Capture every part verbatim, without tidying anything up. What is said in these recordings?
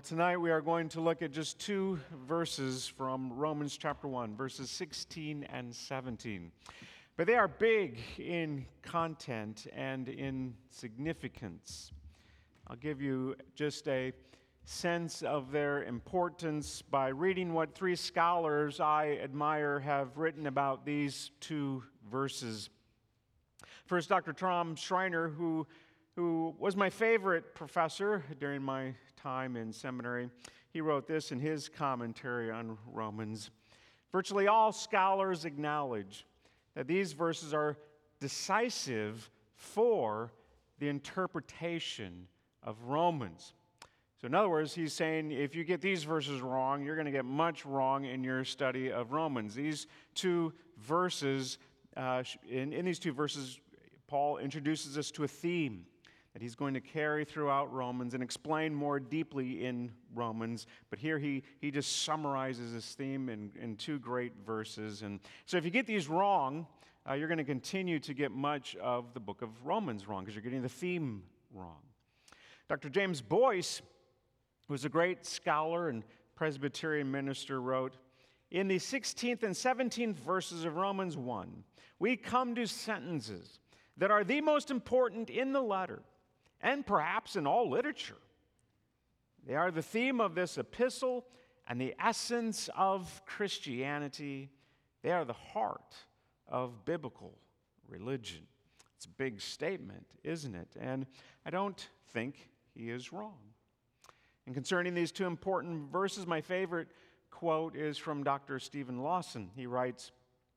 tonight we are going to look at just two verses from Romans chapter one, verses sixteen and seventeen. But they are big in content and in significance. I'll give you just a sense of their importance by reading what three scholars I admire have written about these two verses. First, Doctor Tom Schreiner, who, who was my favorite professor during my time in seminary, he wrote this in his commentary on Romans. Virtually all scholars acknowledge that these verses are decisive for the interpretation of Romans. So in other words, he's saying if you get these verses wrong, you're going to get much wrong in your study of Romans. These two verses, uh, in, in these two verses, Paul introduces us to a theme that he's going to carry throughout Romans and explain more deeply in Romans. But here he, he just summarizes this theme in, in two great verses. And so if you get these wrong, uh, you're going to continue to get much of the book of Romans wrong because you're getting the theme wrong. Doctor James Boyce, who was a great scholar and Presbyterian minister, wrote, "In the sixteenth and seventeenth verses of Romans one, we come to sentences that are the most important in the letter and perhaps in all literature. They are the theme of this epistle and the essence of Christianity. They are the heart of biblical religion." It's a big statement, isn't it? And I don't think he is wrong. And concerning these two important verses, my favorite quote is from Doctor Stephen Lawson. He writes,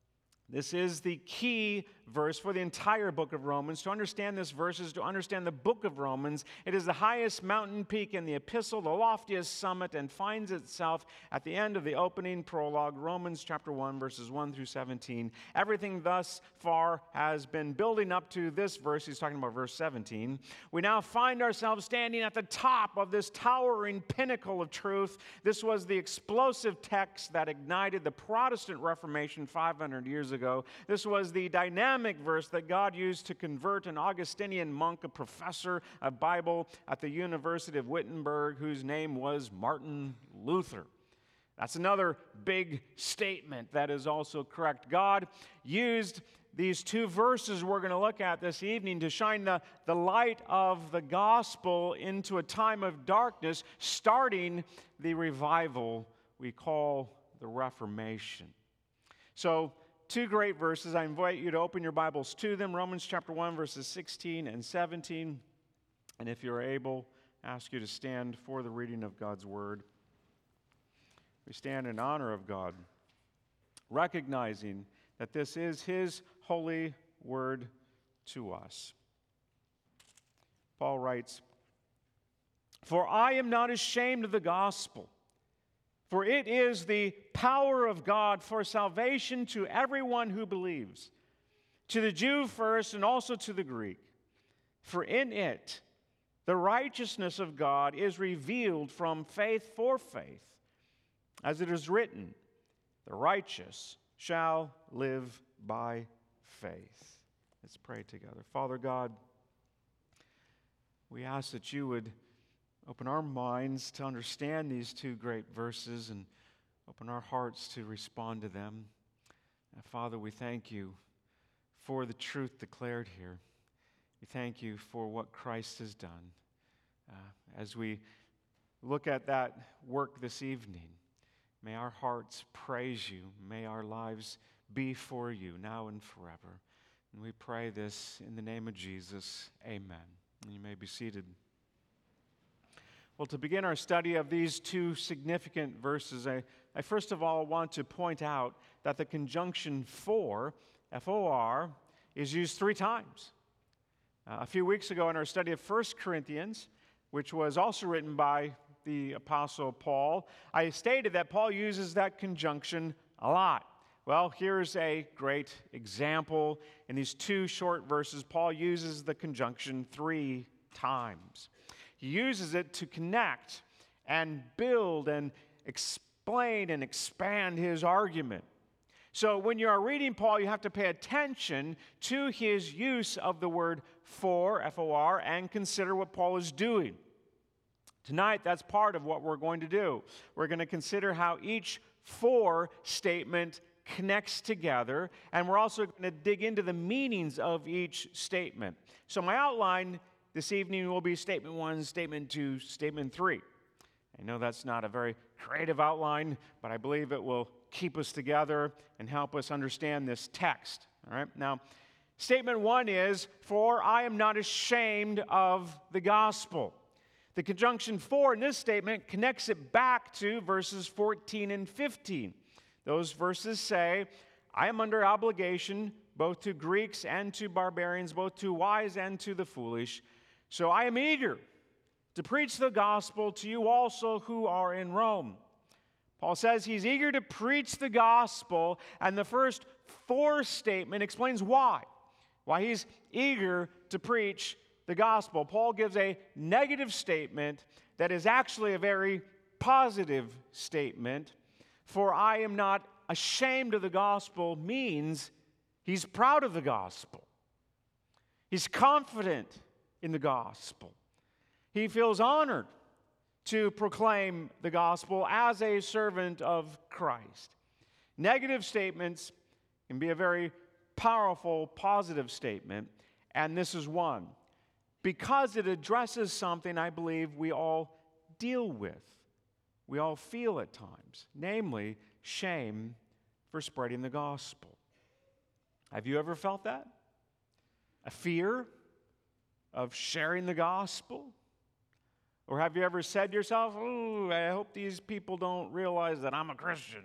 "This is the key verse for the entire book of Romans. To understand this verse is to understand the book of Romans. It is the highest mountain peak in the epistle, the loftiest summit, and finds itself at the end of the opening prologue, Romans chapter one, verses one through seventeen. Everything thus far has been building up to this verse." He's talking about verse seventeen. "We now find ourselves standing at the top of this towering pinnacle of truth. This was the explosive text that ignited the Protestant Reformation five hundred years ago. This was the dynamic verse that God used to convert an Augustinian monk, a professor of Bible at the University of Wittenberg, whose name was Martin Luther." That's another big statement that is also correct. God used these two verses we're going to look at this evening to shine the, the light of the gospel into a time of darkness, starting the revival we call the Reformation. So, two great verses. I invite you to open your Bibles to them. Romans chapter one, verses sixteen and seventeen. And if you're able, I ask you to stand for the reading of God's word. We stand in honor of God, recognizing that this is His holy word to us. Paul writes, "For I am not ashamed of the gospel, for it is the power of God for salvation to everyone who believes, to the Jew first and also to the Greek. For in it the righteousness of God is revealed from faith for faith. As it is written, the righteous shall live by faith." Let's pray together. Father God, we ask that you would open our minds to understand these two great verses and open our hearts to respond to them. And Father, we thank you for the truth declared here. We thank you for what Christ has done. Uh, as we look at that work this evening, may our hearts praise you. May our lives be for you now and forever. And we pray this in the name of Jesus. Amen. And you may be seated. Well, to begin our study of these two significant verses, I, I first of all want to point out that the conjunction for, F O R, is used three times. Uh, a few weeks ago in our study of First Corinthians, which was also written by the Apostle Paul, I stated that Paul uses that conjunction a lot. Well, here's a great example. In these two short verses, Paul uses the conjunction three times. He uses it to connect and build and explain and expand his argument. So when you are reading Paul, you have to pay attention to his use of the word for, F O R, and consider what Paul is doing. Tonight, that's part of what we're going to do. We're going to consider how each for statement connects together, and we're also going to dig into the meanings of each statement. So my outline this evening will be statement one, statement two, statement three. I know that's not a very creative outline, but I believe it will keep us together and help us understand this text. All right? Now, statement one is, "For I am not ashamed of the gospel." The conjunction for in this statement connects it back to verses fourteen and fifteen. Those verses say, "I am under obligation both to Greeks and to barbarians, both to wise and to the foolish. So I am eager to preach the gospel to you also who are in Rome." Paul says he's eager to preach the gospel, and the first for statement explains why. Why he's eager to preach the gospel. Paul gives a negative statement that is actually a very positive statement. "For I am not ashamed of the gospel" means he's proud of the gospel. He's confident in the gospel. He feels honored to proclaim the gospel as a servant of Christ. Negative statements can be a very powerful, positive statement, and this is one, because it addresses something I believe we all deal with, we all feel at times, namely shame for spreading the gospel. Have you ever felt that? A fear of sharing the gospel? Or have you ever said to yourself, "Ooh, I hope these people don't realize that I'm a Christian"?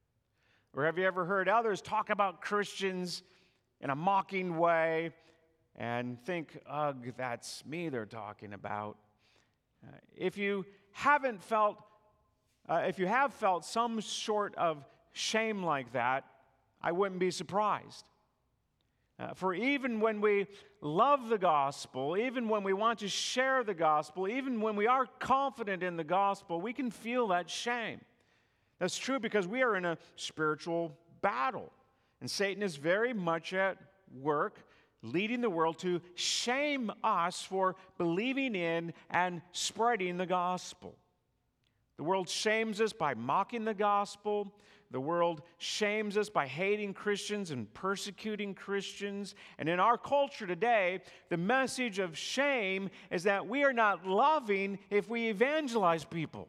Or have you ever heard others talk about Christians in a mocking way and think, "Ugh, that's me they're talking about"? Uh, if you haven't felt, uh, if you have felt some sort of shame like that, I wouldn't be surprised. Uh, for even when we love the gospel, even when we want to share the gospel, even when we are confident in the gospel, we can feel that shame. That's true because we are in a spiritual battle, and Satan is very much at work leading the world to shame us for believing in and spreading the gospel. The world shames us by mocking the gospel. The world shames us by hating Christians and persecuting Christians. And in our culture today, the message of shame is that we are not loving if we evangelize people.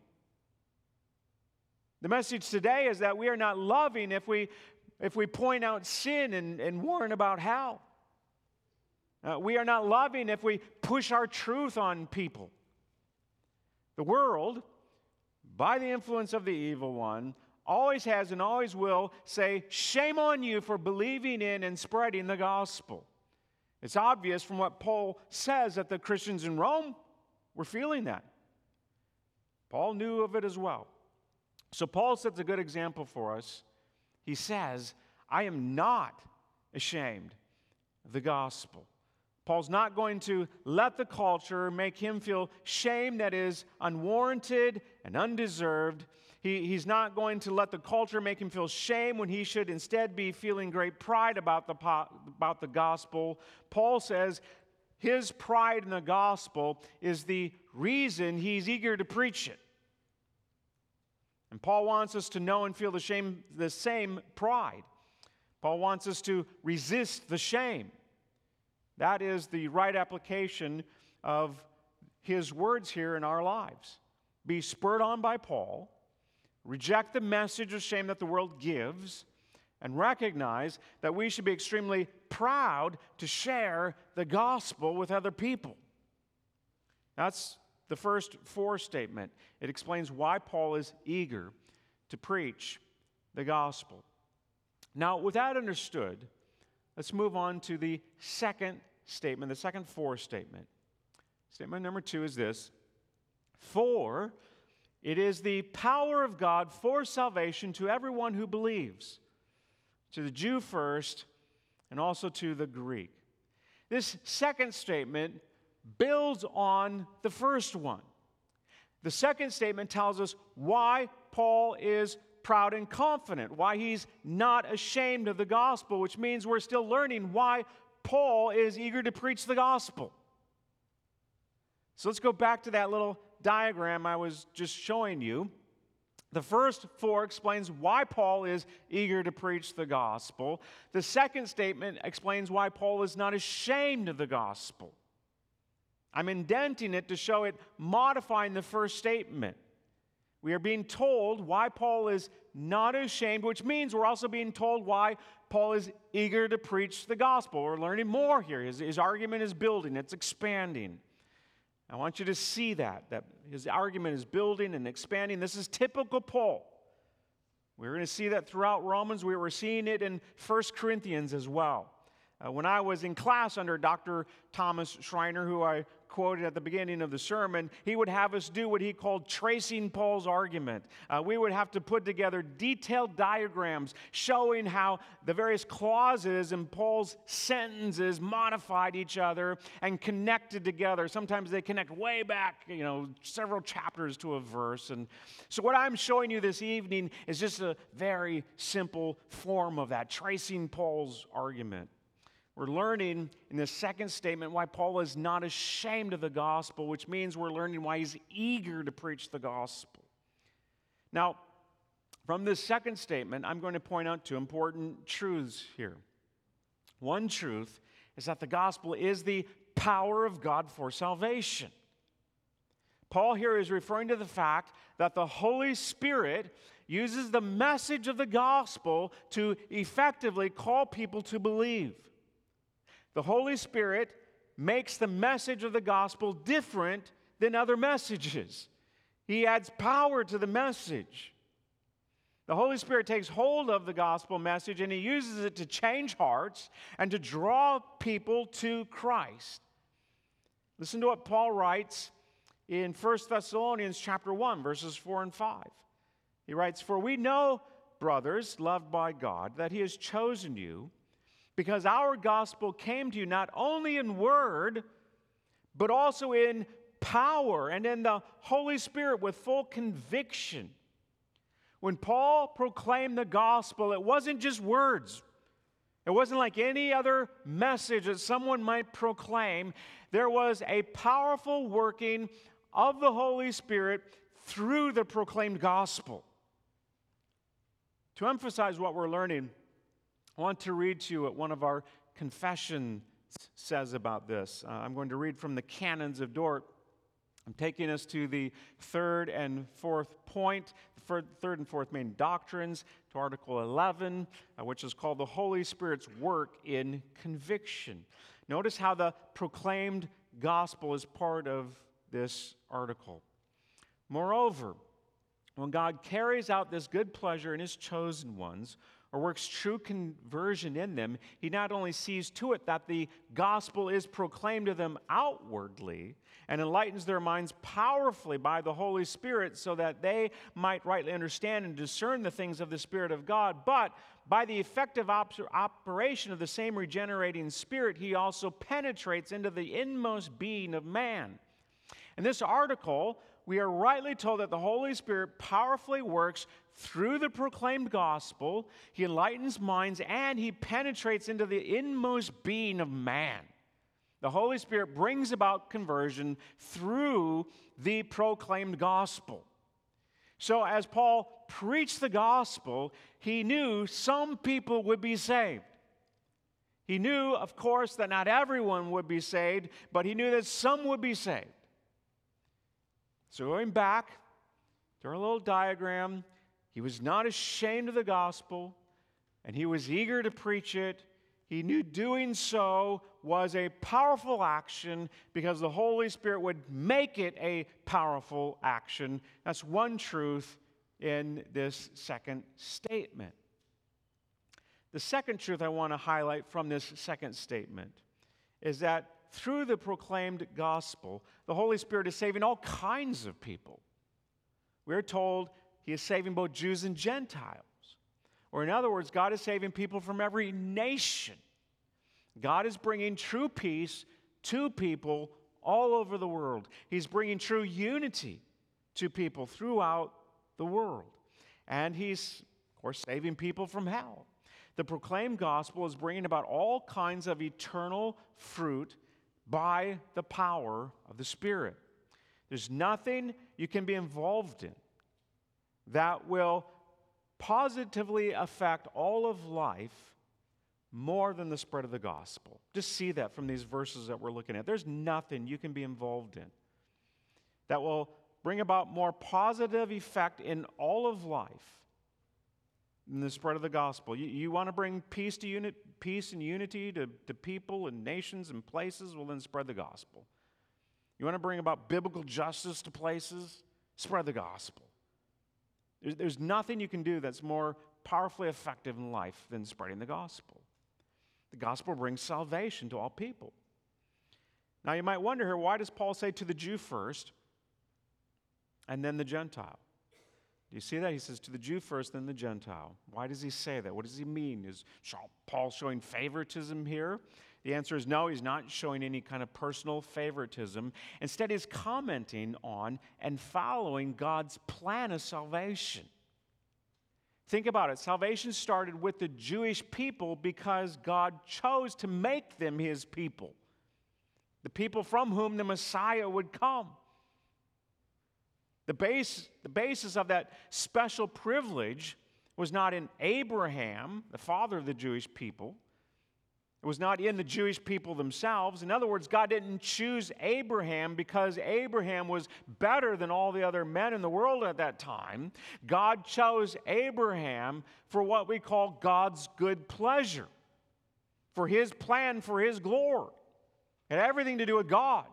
The message today is that we are not loving if we, if we point out sin and, and warn about hell. Uh, we are not loving if we push our truth on people. The world, by the influence of the evil one, always has and always will say, "Shame on you for believing in and spreading the gospel." It's obvious from what Paul says that the Christians in Rome were feeling that. Paul knew of it as well. So Paul sets a good example for us. He says, "I am not ashamed of the gospel." Paul's not going to let the culture make him feel shame that is unwarranted and undeserved. He, he's not going to let the culture make him feel shame when he should instead be feeling great pride about the, about the gospel. Paul says his pride in the gospel is the reason he's eager to preach it. And Paul wants us to know and feel the shame, the same pride. Paul wants us to resist the shame. That is the right application of his words here in our lives. Be spurred on by Paul, reject the message of shame that the world gives, and recognize that we should be extremely proud to share the gospel with other people. That's the first for statement. It explains why Paul is eager to preach the gospel. Now, with that understood, let's move on to the second statement, the second for statement. Statement number two is this: "For it is the power of God for salvation to everyone who believes," to the Jew first and also to the Greek. This second statement builds on the first one. The second statement tells us why Paul is proud and confident, why he's not ashamed of the gospel, which means we're still learning why Paul is eager to preach the gospel. So let's go back to that little diagram I was just showing you, the first four explains why Paul is eager to preach the gospel. The second statement explains why Paul is not ashamed of the gospel. I'm indenting it to show it modifying the first statement. We are being told why Paul is not ashamed, which means we're also being told why Paul is eager to preach the gospel. We're learning more here. His, his argument is building, it's expanding. I want you to see that, that his argument is building and expanding. This is typical Paul. We're going to see that throughout Romans. We were seeing it in First Corinthians as well. Uh, when I was in class under Doctor Thomas Schreiner, who I quoted at the beginning of the sermon, he would have us do what he called tracing Paul's argument. Uh, we would have to put together detailed diagrams showing how the various clauses in Paul's sentences modified each other and connected together. Sometimes they connect way back, you know, several chapters to a verse. And so what I'm showing you this evening is just a very simple form of that, tracing Paul's argument. We're learning in the second statement why Paul is not ashamed of the gospel, which means we're learning why he's eager to preach the gospel. Now, from this second statement, I'm going to point out two important truths here. One truth is that the gospel is the power of God for salvation. Paul here is referring to the fact that the Holy Spirit uses the message of the gospel to effectively call people to believe. The Holy Spirit makes the message of the gospel different than other messages. He adds power to the message. The Holy Spirit takes hold of the gospel message and he uses it to change hearts and to draw people to Christ. Listen to what Paul writes in First Thessalonians chapter one, verses four and five. He writes, "For we know, brothers, loved by God, that he has chosen you, because our gospel came to you not only in word, but also in power and in the Holy Spirit with full conviction." When Paul proclaimed the gospel, it wasn't just words. It wasn't like any other message that someone might proclaim. There was a powerful working of the Holy Spirit through the proclaimed gospel. To emphasize what we're learning, I want to read to you what one of our confessions says about this. Uh, I'm going to read from the Canons of Dort. I'm taking us to the third and fourth point, the third and fourth main doctrines, to Article eleven, uh, which is called the Holy Spirit's work in conviction. Notice how the proclaimed gospel is part of this article. Moreover, when God carries out this good pleasure in his chosen ones, or works true conversion in them, he not only sees to it that the gospel is proclaimed to them outwardly and enlightens their minds powerfully by the Holy Spirit so that they might rightly understand and discern the things of the Spirit of God, but by the effective op- operation of the same regenerating Spirit, he also penetrates into the inmost being of man. In this article, we are rightly told that the Holy Spirit powerfully works through the proclaimed gospel. He enlightens minds and he penetrates into the inmost being of man. The Holy Spirit brings about conversion through the proclaimed gospel. So as Paul preached the gospel, he knew some people would be saved. He knew, of course, that not everyone would be saved, but he knew that some would be saved. So going back to our little diagram, he was not ashamed of the gospel, and he was eager to preach it. He knew doing so was a powerful action because the Holy Spirit would make it a powerful action. That's one truth in this second statement. The second truth I want to highlight from this second statement is that through the proclaimed gospel, the Holy Spirit is saving all kinds of people. We're told he is saving both Jews and Gentiles. Or in other words, God is saving people from every nation. God is bringing true peace to people all over the world. He's bringing true unity to people throughout the world. And he's, of course, saving people from hell. The proclaimed gospel is bringing about all kinds of eternal fruit by the power of the Spirit. There's nothing you can be involved in that will positively affect all of life more than the spread of the gospel. Just see that from these verses that we're looking at. There's nothing you can be involved in that will bring about more positive effect in all of life than the spread of the gospel. You, you want to bring peace to uni- peace and unity to, to people and nations and places? Well, then spread the gospel. You want to bring about biblical justice to places? Spread the gospel. There's, there's nothing you can do that's more powerfully effective in life than spreading the gospel. The gospel brings salvation to all people. Now you might wonder here, why does Paul say to the Jew first and then the Gentile? Do you see that? He says to the Jew first, then the Gentile. Why does he say that? What does he mean? Is Paul showing favoritism here? The answer is no, he's not showing any kind of personal favoritism. Instead, he's commenting on and following God's plan of salvation. Think about it. Salvation started with the Jewish people because God chose to make them his people, the people from whom the Messiah would come. The base, the basis of that special privilege was not in Abraham, the father of the Jewish people. It was not in the Jewish people themselves. In other words, God didn't choose Abraham because Abraham was better than all the other men in the world at that time. God chose Abraham for what we call God's good pleasure, for his plan, for his glory. It had everything to do with God.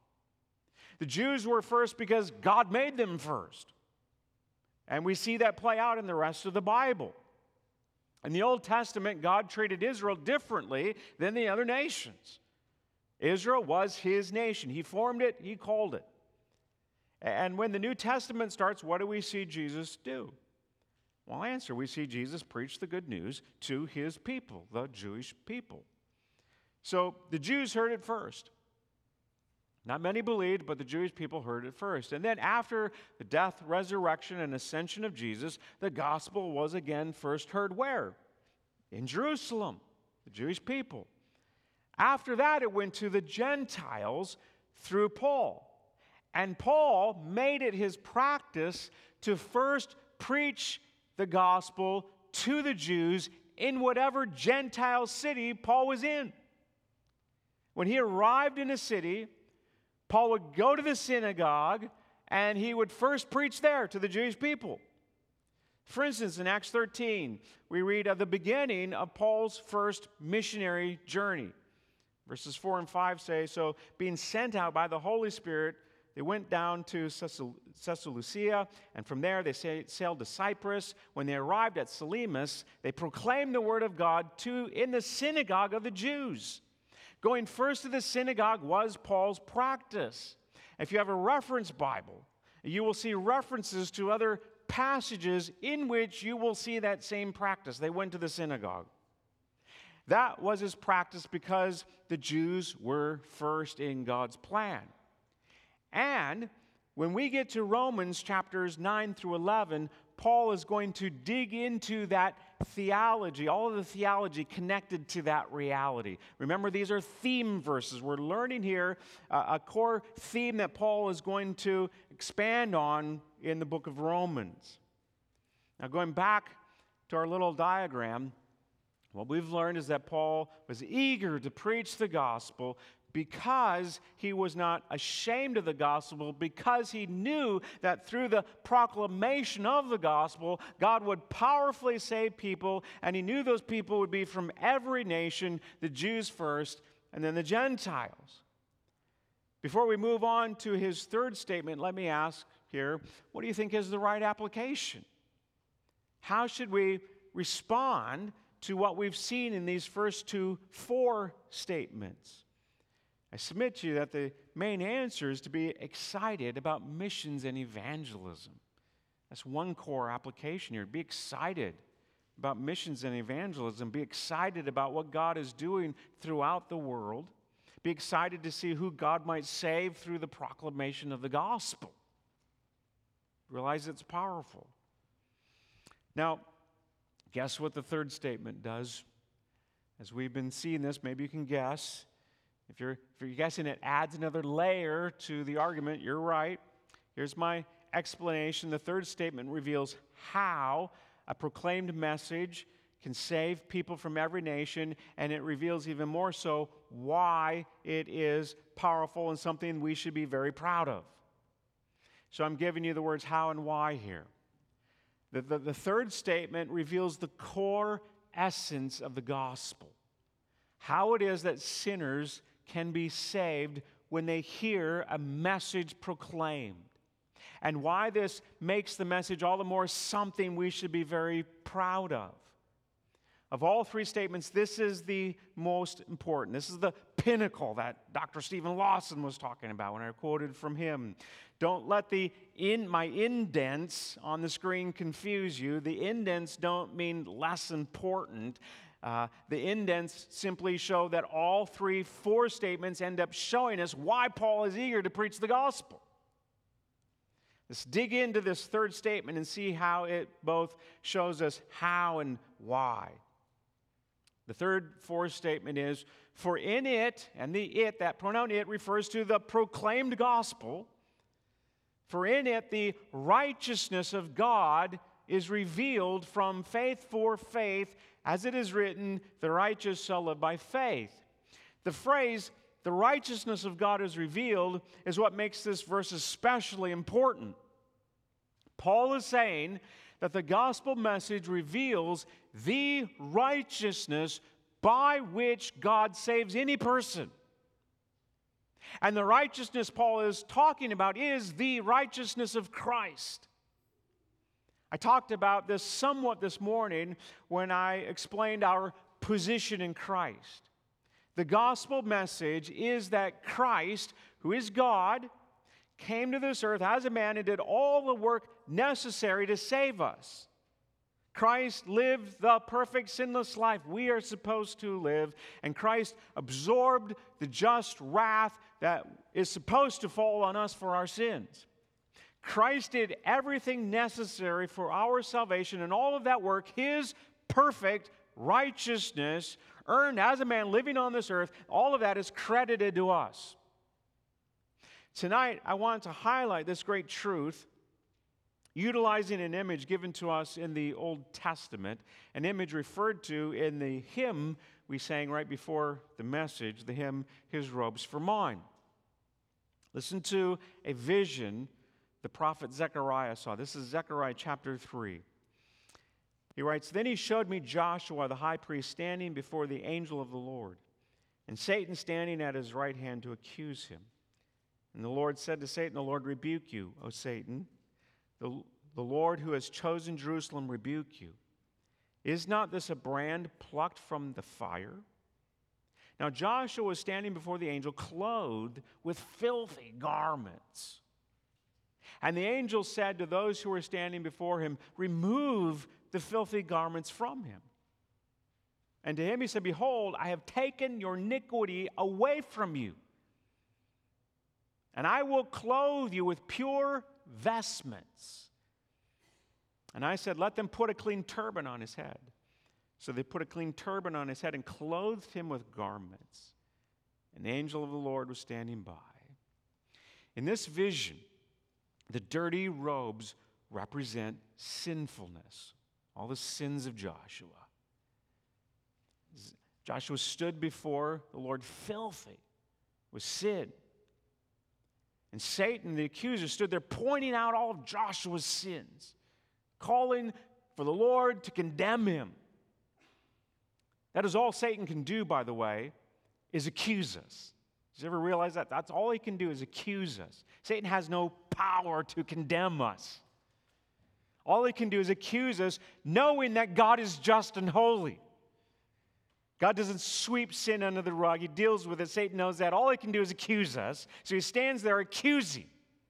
The Jews were first because God made them first. And we see that play out in the rest of the Bible. In the Old Testament, God treated Israel differently than the other nations. Israel was his nation. He formed it, he called it. And when the New Testament starts, what do we see Jesus do? Well, answer, we see Jesus preach the good news to his people, the Jewish people. So the Jews heard it first. Not many believed, but the Jewish people heard it first. And then after the death, resurrection, and ascension of Jesus, the gospel was again first heard where? In Jerusalem, the Jewish people. After that, it went to the Gentiles through Paul. And Paul made it his practice to first preach the gospel to the Jews in whatever Gentile city Paul was in. When he arrived in a city, Paul would go to the synagogue, and he would first preach there to the Jewish people. For instance, in Acts thirteen, we read of the beginning of Paul's first missionary journey. Verses four and five say, so being sent out by the Holy Spirit, they went down to Seleucia, and from there they sailed to Cyprus. When they arrived at Salamis, they proclaimed the word of God to in the synagogue of the Jews. Going first to the synagogue was Paul's practice. If you have a reference Bible, you will see references to other passages in which you will see that same practice. They went to the synagogue. That was his practice because the Jews were first in God's plan. And when we get to Romans chapters nine through eleven, Paul is going to dig into that theology, all of the theology connected to that reality. Remember, these are theme verses. We're learning here uh, a core theme that Paul is going to expand on in the book of Romans. Now, going back to our little diagram, what we've learned is that Paul was eager to preach the gospel because he was not ashamed of the gospel, because he knew that through the proclamation of the gospel, God would powerfully save people, and he knew those people would be from every nation, the Jews first, and then the Gentiles. Before we move on to his third statement, let me ask here, what do you think is the right application? How should we respond to what we've seen in these first two, four statements? I submit to you that the main answer is to be excited about missions and evangelism. That's one core application here. Be excited about missions and evangelism. Be excited about what God is doing throughout the world. Be excited to see who God might save through the proclamation of the gospel. Realize it's powerful. Now, guess what the third statement does? As we've been seeing this, maybe you can guess. If you're, if you're guessing it adds another layer to the argument, you're right. Here's my explanation. The third statement reveals how a proclaimed message can save people from every nation, and it reveals even more so why it is powerful and something we should be very proud of. So I'm giving you the words how and why here. The, the, the third statement reveals the core essence of the gospel. How it is that sinners can be saved when they hear a message proclaimed. And why this makes the message all the more something we should be very proud of. Of all three statements, this is the most important. This is the pinnacle that Doctor Stephen Lawson was talking about when I quoted from him. Don't let the in my indents on the screen confuse you. The indents don't mean less important. Uh, the indents simply show that all three, four statements end up showing us why Paul is eager to preach the gospel. Let's dig into this third statement and see how it both shows us how and why. The third, fourth statement is, for in it, and the it, that pronoun it, refers to the proclaimed gospel. For in it, the righteousness of God is revealed from faith for faith, as it is written, the righteous shall live by faith. The phrase, the righteousness of God is revealed, is what makes this verse especially important. Paul is saying that the gospel message reveals the righteousness by which God saves any person. And the righteousness Paul is talking about is the righteousness of Christ. I talked about this somewhat this morning when I explained our position in Christ. The gospel message is that Christ, who is God, came to this earth as a man and did all the work necessary to save us. Christ lived the perfect sinless life we are supposed to live, and Christ absorbed the just wrath that is supposed to fall on us for our sins. Christ did everything necessary for our salvation, and all of that work, His perfect righteousness, earned as a man living on this earth, all of that is credited to us. Tonight, I want to highlight this great truth utilizing an image given to us in the Old Testament, an image referred to in the hymn we sang right before the message, the hymn, His Robes for Mine. Listen to a vision the prophet Zechariah saw. This is Zechariah chapter three. He writes, Then he showed me Joshua the high priest standing before the angel of the Lord, and Satan standing at his right hand to accuse him. And the Lord said to Satan, The Lord rebuke you, O Satan. The, the Lord who has chosen Jerusalem rebuke you. Is not this a brand plucked from the fire? Now Joshua was standing before the angel, clothed with filthy garments. And the angel said to those who were standing before him, Remove the filthy garments from him. And to him he said, Behold, I have taken your iniquity away from you, and I will clothe you with pure vestments. And I said, Let them put a clean turban on his head. So they put a clean turban on his head and clothed him with garments. And the angel of the Lord was standing by. In this vision, the dirty robes represent sinfulness, all the sins of Joshua. Joshua stood before the Lord filthy with sin. And Satan, the accuser, stood there pointing out all of Joshua's sins, calling for the Lord to condemn him. That is all Satan can do, by the way, is accuse us. Did you ever realize that? That's all he can do is accuse us. Satan has no power to condemn us. All he can do is accuse us, knowing that God is just and holy. God doesn't sweep sin under the rug. He deals with it. Satan knows that. All he can do is accuse us. So he stands there accusing.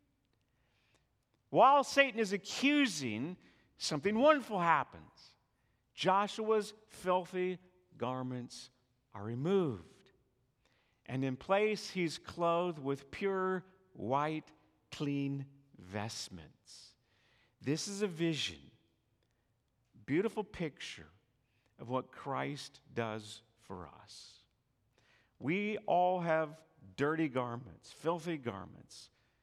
While Satan is accusing, something wonderful happens. Joshua's filthy garments are removed. And in place, he's clothed with pure, white, clean vestments. This is a vision, beautiful picture of what Christ does for us. We all have dirty garments, filthy garments.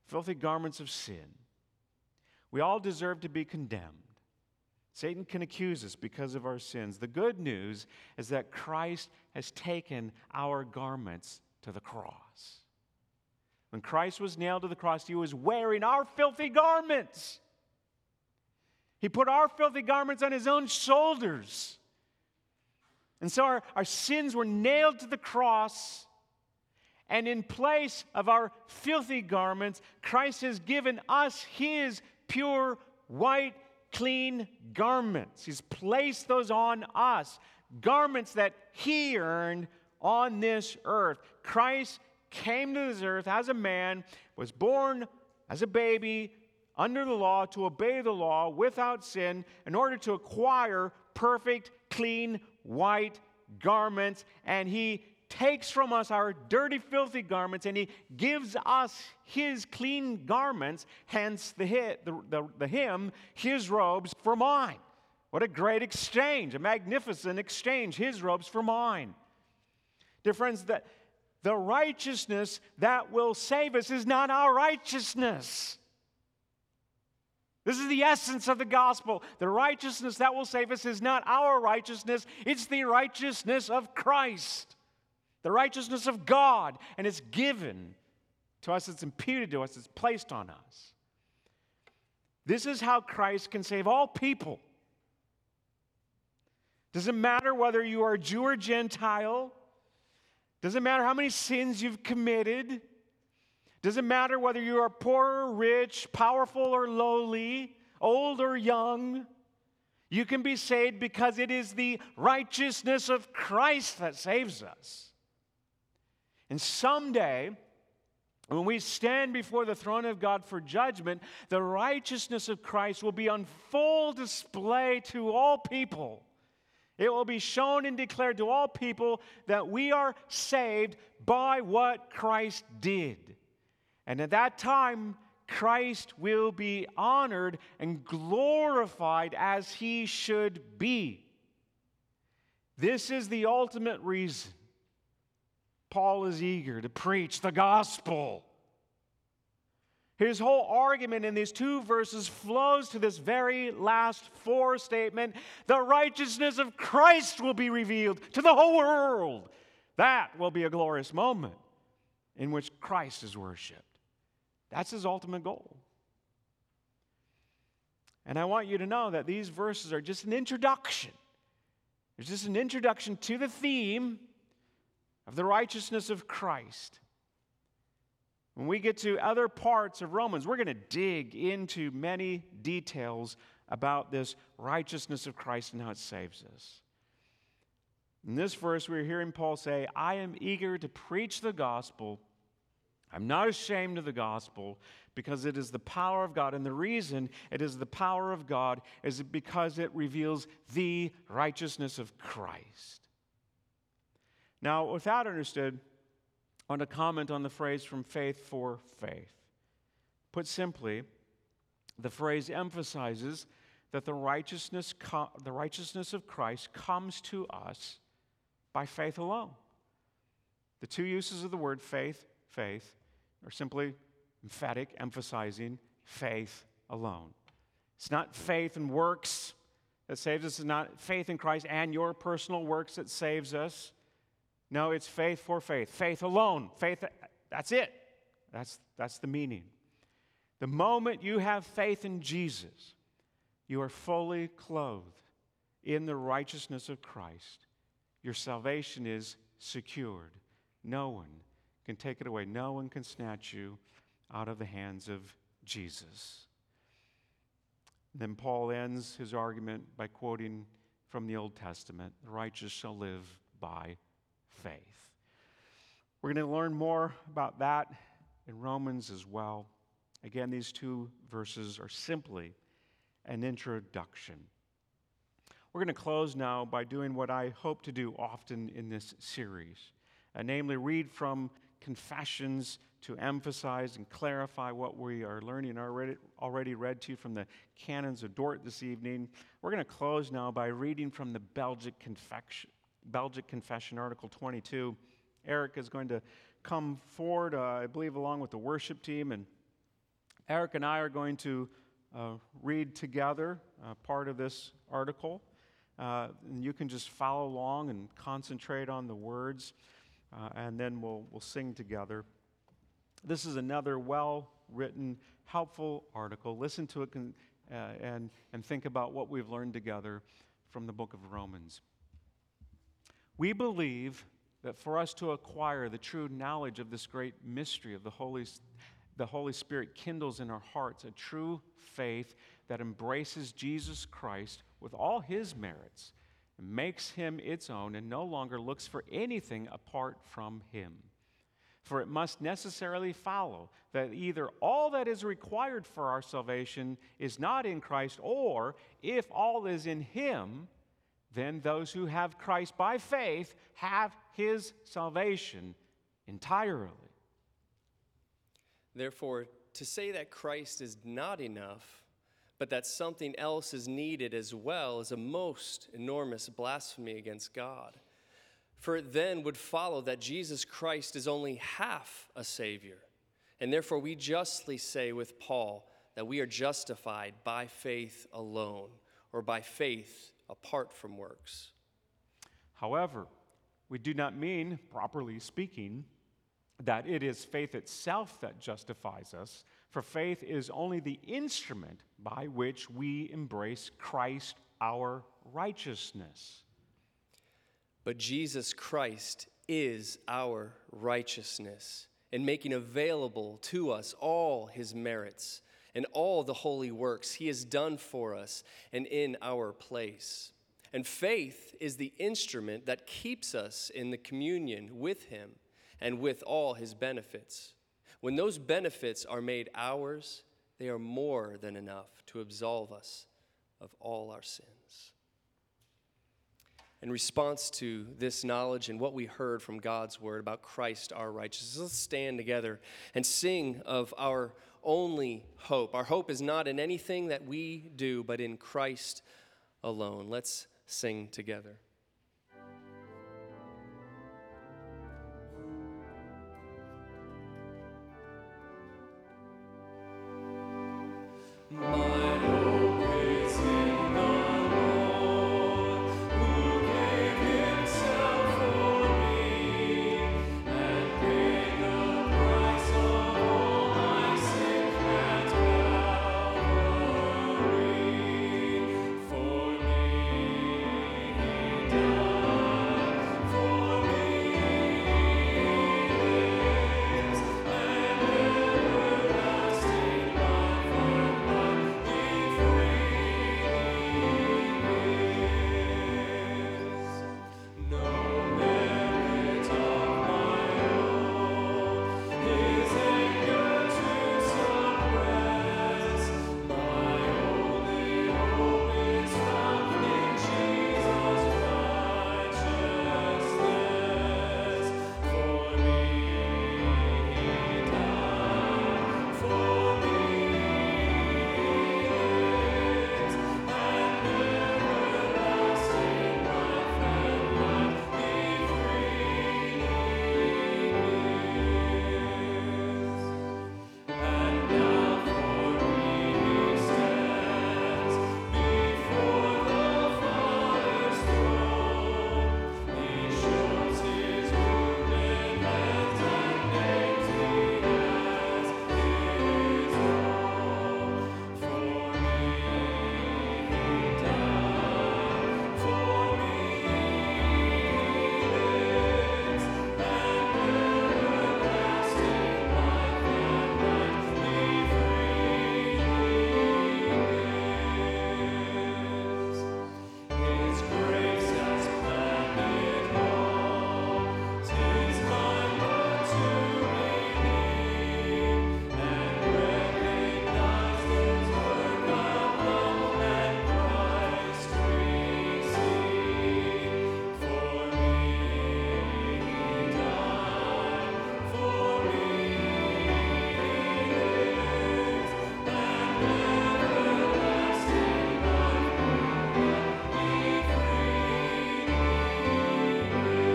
filthy garments of sin. We all deserve to be condemned. Satan can accuse us because of our sins. The good news is that Christ has taken our garments to the cross. When Christ was nailed to the cross, he was wearing our filthy garments. He put our filthy garments on his own shoulders. And so our, our sins were nailed to the cross. And in place of our filthy garments, Christ has given us his pure, white, clean garments. He's placed those on us. Garments that he earned on this earth. Christ came to this earth as a man, was born as a baby under the law to obey the law without sin in order to acquire perfect, clean, white garments. And he takes from us our dirty, filthy garments, and he gives us his clean garments, hence the, hit, the, the, the hymn, his robes for mine. What a great exchange, a magnificent exchange, his robes for mine. Dear friends, that the righteousness that will save us is not our righteousness. This is the essence of the gospel. The righteousness that will save us is not our righteousness, it's the righteousness of Christ. The righteousness of God, and it's given to us, it's imputed to us, it's placed on us. This is how Christ can save all people. Doesn't matter whether you are Jew or Gentile. Doesn't matter how many sins you've committed. Doesn't matter whether you are poor or rich, powerful or lowly, old or young. You can be saved because it is the righteousness of Christ that saves us. And someday, when we stand before the throne of God for judgment, the righteousness of Christ will be on full display to all people. It will be shown and declared to all people that we are saved by what Christ did. And at that time, Christ will be honored and glorified as he should be. This is the ultimate reason Paul is eager to preach the gospel. His whole argument in these two verses flows to this very last four statement. The righteousness of Christ will be revealed to the whole world. That will be a glorious moment in which Christ is worshiped. That's his ultimate goal. And I want you to know that these verses are just an introduction. It's just an introduction to the theme of the righteousness of Christ. When we get to other parts of Romans, we're going to dig into many details about this righteousness of Christ and how it saves us. In this verse, we're hearing Paul say, I am eager to preach the gospel. I'm not ashamed of the gospel because it is the power of God. And the reason it is the power of God is because it reveals the righteousness of Christ. Now, with that understood, I want to comment on the phrase from faith for faith. Put simply, the phrase emphasizes that the righteousness, the righteousness of Christ comes to us by faith alone. The two uses of the word faith, faith, are simply emphatic, emphasizing faith alone. It's not faith and works that saves us. It's not faith in Christ and your personal works that saves us. No, it's faith for faith. Faith alone. Faith, that's it. That's, that's the meaning. The moment you have faith in Jesus, you are fully clothed in the righteousness of Christ. Your salvation is secured. No one can take it away. No one can snatch you out of the hands of Jesus. Then Paul ends his argument by quoting from the Old Testament, the righteous shall live by faith. We're going to learn more about that in Romans as well. Again, these two verses are simply an introduction. We're going to close now by doing what I hope to do often in this series, uh, namely read from confessions to emphasize and clarify what we are learning. Already, already read to you from the Canons of Dort this evening. We're going to close now by reading from the Belgic Confession, Belgic Confession, Article twenty-two. Eric is going to come forward, uh, I believe, along with the worship team, and Eric and I are going to uh, read together uh, part of this article. Uh, and you can just follow along and concentrate on the words, uh, and then we'll, we'll sing together. This is another well-written, helpful article. Listen to it and, uh, and, and think about what we've learned together from the book of Romans. We believe that for us to acquire the true knowledge of this great mystery of the Holy Spirit, the Holy Spirit kindles in our hearts a true faith that embraces Jesus Christ with all his merits, and makes him its own, and no longer looks for anything apart from him. For it must necessarily follow that either all that is required for our salvation is not in Christ, or if all is in him, then those who have Christ by faith have his salvation entirely. Therefore, to say that Christ is not enough, but that something else is needed as well, is a most enormous blasphemy against God. For it then would follow that Jesus Christ is only half a Savior. And therefore we justly say with Paul that we are justified by faith alone, or by faith apart from works. However, we do not mean, properly speaking, that it is faith itself that justifies us, for faith is only the instrument by which we embrace Christ, our righteousness. But Jesus Christ is our righteousness, in making available to us all his merits and all the holy works he has done for us and in our place. And faith is the instrument that keeps us in the communion with him and with all his benefits. When those benefits are made ours, they are more than enough to absolve us of all our sins. In response to this knowledge and what we heard from God's word about Christ our righteousness, let's stand together and sing of our only hope. Our hope is not in anything that we do, but in Christ alone. Let's sing together.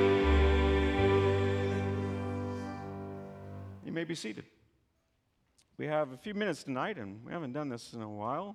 You may be seated. we have a few minutes tonight, and we haven't done this in a while.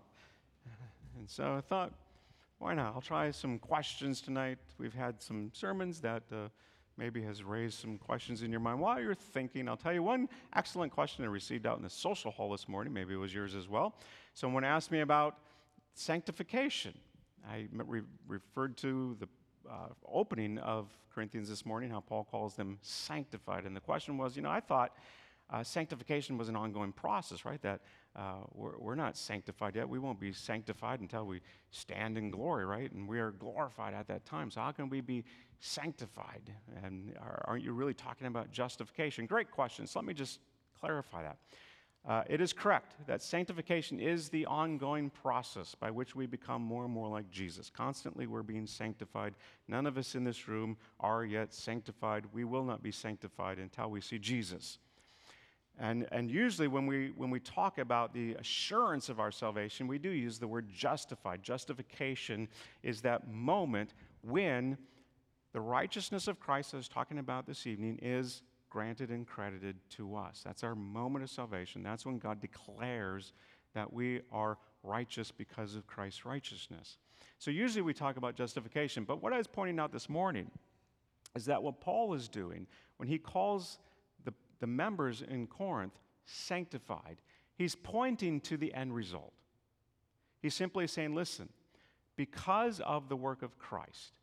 And so I thought, why not? I'll try some questions tonight. We've had some sermons that uh, maybe has raised some questions in your mind. While you're thinking, I'll tell you one excellent question I received out in the social hall this morning. Maybe it was yours as well. Someone asked me about sanctification. I re- referred to the uh, opening of Corinthians this morning, how Paul calls them sanctified. And the question was, you know, I thought uh, sanctification was an ongoing process, right? That uh, we're, we're not sanctified yet. We won't be sanctified until we stand in glory, right? And we are glorified at that time. So how can we be sanctified? And aren't you really talking about justification? Great question. So let me just clarify that. Uh, it is correct that sanctification is the ongoing process by which we become more and more like Jesus. Constantly we're being sanctified. None of us in this room are yet sanctified. We will not be sanctified until we see Jesus. And, and usually when we, when we talk about the assurance of our salvation, we do use the word justified. Justification is that moment when the righteousness of Christ I was talking about this evening is granted and credited to us. That's our moment of salvation. That's when God declares that we are righteous because of Christ's righteousness. So usually we talk about justification, but what I was pointing out this morning is that what Paul is doing when he calls the, the members in Corinth sanctified, he's pointing to the end result. He's simply saying, listen, because of the work of Christ,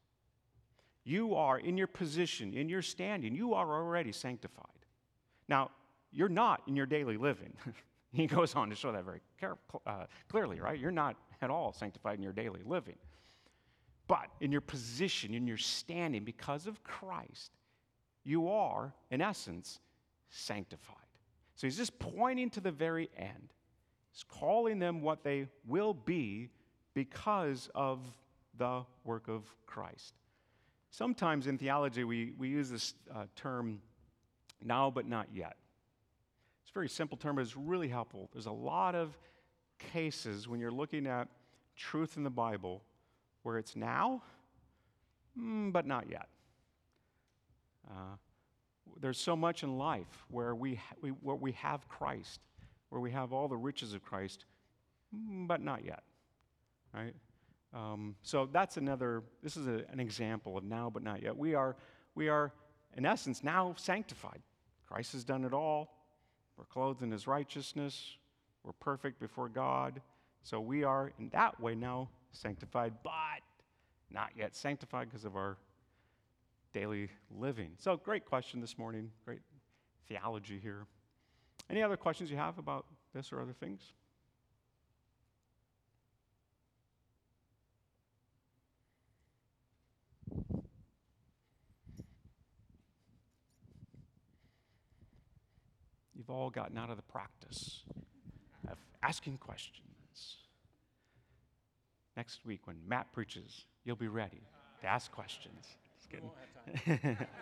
you are in your position, in your standing, you are already sanctified. Now, you're not in your daily living. He goes on to show that very care, uh, clearly, right? You're not at all sanctified in your daily living. But in your position, in your standing, because of Christ, you are, in essence, sanctified. So he's just pointing to the very end. He's calling them what they will be because of the work of Christ. Sometimes in theology, we, we use this uh, term, now but not yet. It's a very simple term, but it's really helpful. There's a lot of cases when you're looking at truth in the Bible where it's now, mm, but not yet. Uh, there's so much in life where we, ha- we, where we have Christ, where we have all the riches of Christ, mm, but not yet, right? Um, so that's another, this is a, an example of now but not yet. We are, we are, in essence, now sanctified. Christ has done it all. We're clothed in his righteousness. We're perfect before God. So we are, in that way, now sanctified, but not yet sanctified because of our daily living. So great question this morning. Great theology here. Any other questions you have about this or other things? You've all gotten out of the practice of asking questions. Next week when Matt preaches, you'll be ready to ask questions. Just kidding. We won't have time.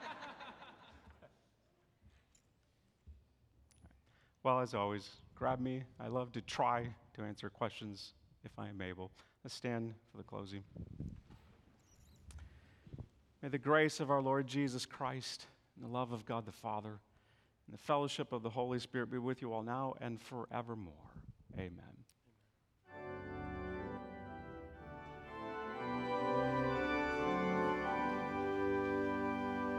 Well, as always, grab me. I love to try to answer questions if I am able. Let's stand for the closing. May the grace of our Lord Jesus Christ and the love of God the Father and the fellowship of the Holy Spirit be with you all now and forevermore. Amen.